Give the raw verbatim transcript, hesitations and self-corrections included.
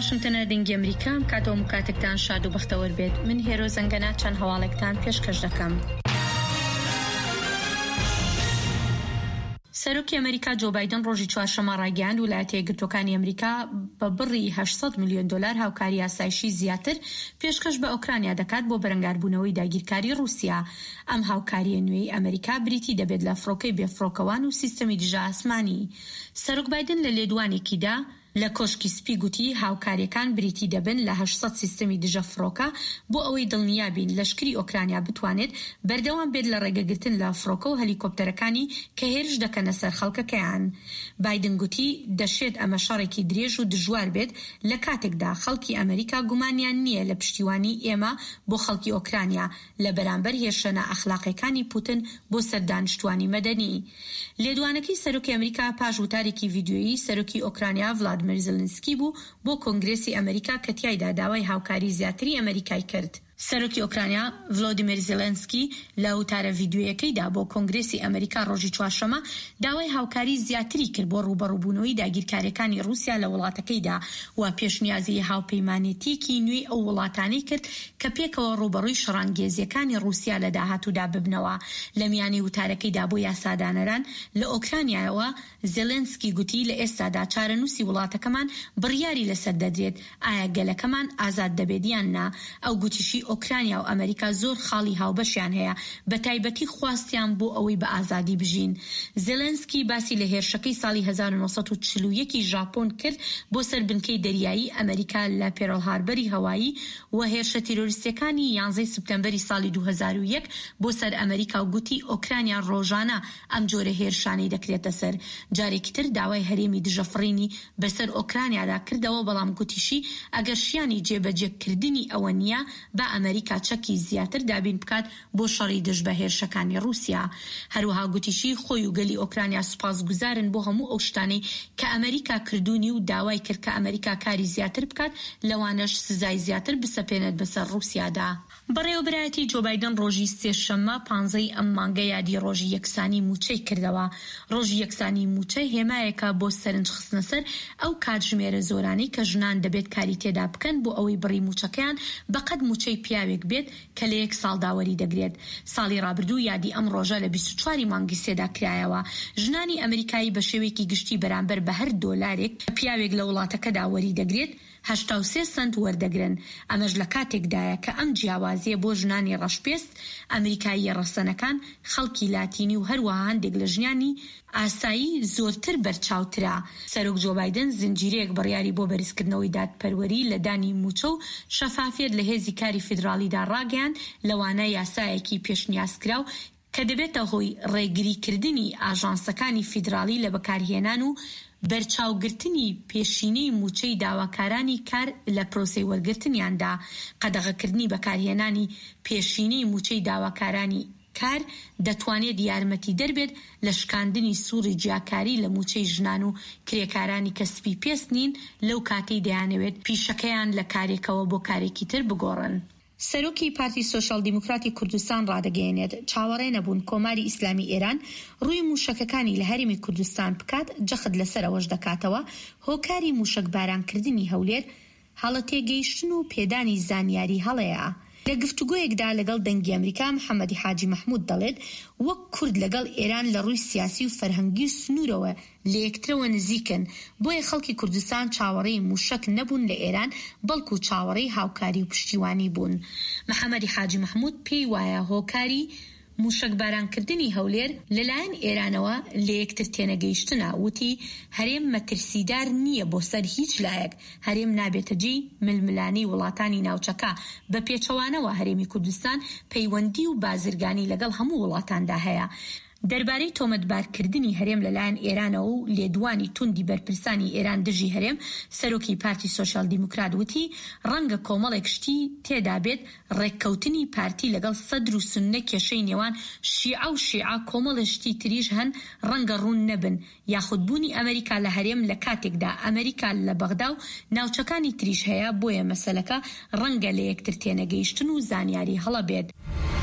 واشنگتن دنگی ئەمریکام کاتۆم کاتێکتان شاد و بەختەوەر بێت. من هێرۆ زەنگەنە چەند هەواڵێکتان پێشکەش دەکەم. سەرۆکی ئەمریکا جۆ بایدن ڕۆژی چوارشەممە ڕاگەیاند ویلایەتە یەکگرتووەکانی ئەمریکا بە بڕی هەشت سەد میلیۆن دۆلار هاوکاری ئاسایشی زیاتر پێشکەش بە ئوکرانیا دەکات بۆ بەرەنگاربوونەوەی داگیرکاری رووسیا. ئەم هاوکاریە نوێی ئەمریکا بریتی دەبێت لە فڕۆکەی بێفڕۆکەوان و سیستەمی دژە ئاسمانی. سەرۆک بایدن لە لێدوانێکیدا لە کۆشکی سپی گوتی هاوکاریەکان بریتی دەبن لە هەشت سەد سیستەمی دژە فڕۆکە بۆ ئەوەی دڵنیابین لەشکری ئۆکرانیا بتوانێت بەردەوام بێت لە ڕێگەگرتن لە فڕۆکە و هەلیکۆپتەرەکانی کە هێرش دەکەنە سەر خەڵکەکەیان. بایدن گوتی دەشێت ئەمە شەڕێکی درێژ و دژوار بێت لە کاتێکدا خەڵکی ئەمریکا گومانیان نییە لە پشتیوانی ئێمە بۆ خەڵکی ئۆکرانیا لە بەرامبەر هێرشە نائەخلاقیەکانی پوتن بۆ سەردانیشتوانی مەدەنی. لێدوانەکەی سەرۆکی ئەمریکا پاش وتارێکی ڤیدیۆیی سەرۆکی ئۆکرانیا ڤلادیمیر زلنسکی بوو بۆ کۆنگرێسی ئەمریکا کە تیایدا داوای هاوکاری زیاتری ئەمریکای کرد. سەرۆکی ئۆکرانیا ڤلۆدیمیر زێلێنسکی لە وتارە ڤیدیۆیەکەیدا بۆ کۆنگرێسی ئەمریکا ڕۆژی چوارشەممە داوای هاوکاری زیاتری کرد بۆ ڕوبەڕووبوونەوەی داگیرکاریەکانی رووسیا لە وڵاتەکەیدا و پێشنیازی هاوپەیمانێتیەکی نوێی ئەو وڵاتانەی کرد کە پێکەوە ڕوبەڕووی شەڕانگێزیەکانی رووسیا لە داهاتوودا ببنەوە. لە میانی وتارەکەیدا بۆ یاسادانەران لە ئۆکرانیاەوە زێلێنسکی گوتی لە ئێستادا چارەنووسی وڵاتەکەمان بڕیاری لەسەر دەدرێت ئایا گەلەکەمان ئازاد دەبێت یان نا. ئەو گوتیشی ئۆکرانیا و ئەمریکا زۆر خاڵی هاوبەشیان هەیە بە تایبەتی خواستیان بۆ ئەوەی بە ئازادی بژین. زێلێنسکی باسی لە هێرشەکەی ساڵی هەزار و نۆ سەد و چل و یەکی ژاپۆن کرد بۆ سەر بنکەی دەریایی ئەمریکا لە پێرڵ هاربەری هەوایی و هێرشە تیرۆریستەکانی یانزەی سپتەمبەری ساڵی دوو هەزار و یەک بۆ سەر ئەمریکا و گوتی ئۆکرانیا ڕۆژانە ئەم جۆرە هێرشانەی دەکرێتە سەر. جارێکی تر داوای هەرێمی دژەفڕینی بەسەر ئۆکرانیادا کردەوە بەڵام گوتیشی ئەگەر شیانی جێبەجێکردنی ئەوە نییە بە ئەمریکا چەکی زیاتر دابین بکات بۆ شەڕی دژ بە هێرشەکانی رووسیا. هەروەها گوتیشی خۆی و گەلی ئۆکرانیا سوپاسگوزارن بۆ هەموو ئەو شتانەی کە ئەمریکا کردوونی و داوای کرد کە ئەمریکا کاری زیاتر بکات لەوانەش سزای زیاتر بسەپێنێت بەسەر رووسیادا. بەڕێوەبرایەتی جۆ بایدن ڕۆژی سێشەممە پانزەی ئەم مانگە یادی ڕۆژی یەکسانی موچەی کردەوە. ڕۆژی یەکسانی موچەی هێمایەکە بۆ سەرنج خستنە سەر ئەو کاتژمێرە زۆرانەی کە ژنان دەبێت کاری تێدا بکەن بۆ ئەوەی بڕی موچەکەیان بەقەد موچەی پیاوێک بێت کە لە یەک ساڵ داوەری دەگرێت. ساڵی ڕابردوو یادی ئەم ڕۆژە لە بیست و چواری مانگی سێدا کرایەوە. ژنانی ئەمریکایی بە شێوەیەکی گشتی بەرامبەر بە هەر دۆلارێک پیاوێک لە وڵاتەکەدا وەری دەگرێت هەشتا و سێ سنت وەردەگرن. ئەمەش لە کاتێکدایە کە ئەم جیاوازیە بۆ ژنانی ڕەشپێست ئەمریکایی ڕەسەنەکان خەڵکی لاتینی و هەروەها هەندێک لە ژنانی ئاسایی زۆرتر بەرچاوترا. سەرۆک جۆ بایدن زنجیرەیەک بڕیاری بۆ بەرزکردنەوەی دادپەروەری لە دانی موچە و شەفافیت لە هێزی کاری فیدراڵیدا ڕاگەیان لەوانە یاسایەکی پێشنیازکراو کە دەبێتە هۆی ڕێگریکردنی ئاژانسەکانی فیدراڵی لە بەکارهێنان و بەرچاوگرتنی پێشینەی موچەی داواکارانی کار لە پرۆسەی وەرگرتنیاندا. قەدەغەکردنی بەکارهێنانی پێشینەی موچەی داواکارانی کار دەتوانێت یارمەتی دەربێت لە شکاندنی سووری جیاکاری لە موچەی ژنان و کرێکارانی کە سپی پێست نین لەو کاتەی دەیانەوێت پیشەکەیان لە کارێکەوە بۆ کارێکی تر بگۆڕن. سەرۆکی پارتی سۆشیال دیموکراتی کوردستان ڕادەگەیەنێت چاوەڕێ نەبوون کۆماری ئیسلامی ئێران ڕووی موشەکەکانی لە هەرێمی کوردستان بکات جەخت لەسەرەوەش دەکاتەوە هۆکاری موشک بارانکردنی هەولێر هەڵە تێگەیشتن و پێدانی زانیاری هەڵەیە. لە گفتوگۆیەکدا لەگەڵ دەنگی ئەمریکا محەممەدی حاجی مەحموود دەڵێت وەک کورد لەگەڵ ئێران لە ڕووی سیاسی و فەرهەنگی و سنوورەوە لە یەکترەوە نزیکن بۆیە خەڵکی کوردستان چاوەڕێی موشک نەبوون لە ئێران بەڵکو چاوەڕێی هاوکاری و پشتیوانی بوون. محەممەدی حاجی مەحموود پێی وایە هۆکاری موشک بارانکردنی هەولێر لەلایەن ئێرانەوە لە یەکتر تێنەگەیشتنە. وتی هەرێم مەترسیدار نییە بۆ سەر هیچ لایەک. هەرێم نابێتە جێی ململانی وڵاتانی ناوچەکە. بە پێچەوانەوە هەرێمی کوردستان پەیوەندی و بازرگانی لەگەڵ هەموو وڵاتاندا هەیە. دەربارەی تۆمەتبارکردنی هەرێم لەلایەن ئێرانەوە و لێدوانی توندی بەرپرسانی ئێران دژی هەرێم سەرۆکی پارتی سۆشیال دیموکرات وتی ڕەنگە کۆمەڵێک شتی تێدا بێت ڕێککەوتنی پارتی لەگەڵ سەدر و سوننە کێشەی نێوان شیعە و شیعە کۆمەڵە شتی تریش هەن ڕەنگە ڕوون نەبن. یاخودبوونی ئەمریکا لە هەرێم لە کاتێکدا ئەمریکا لە بەغدا و ناوچەکانی تریش هەیە بۆیە مەسەلەکە ڕەنگە لە یەکتر تێنەگەیشتن و زانیاری هەڵە بێت.